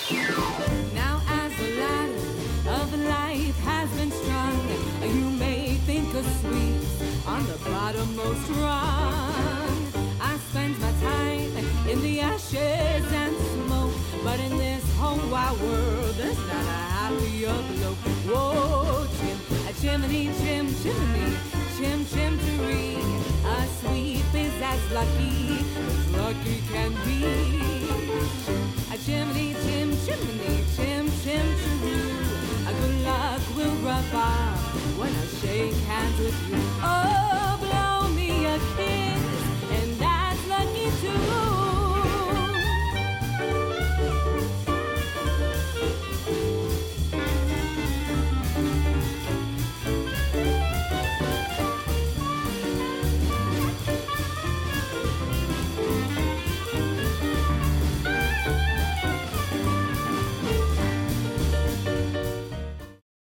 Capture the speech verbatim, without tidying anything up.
Now as the ladder of life has been strung, you may think of sweets on the bottommost rung. I spend my time in the ashes and smoke, but in this whole wide world there's not a happier bloke. Whoa, chim, a chimney, chim, chimney, chim, chimtery. A sweep is as lucky as lucky can be. A chimney, chim, chimney, chim, chimcheroo. A good luck will rub off when I shake hands with you.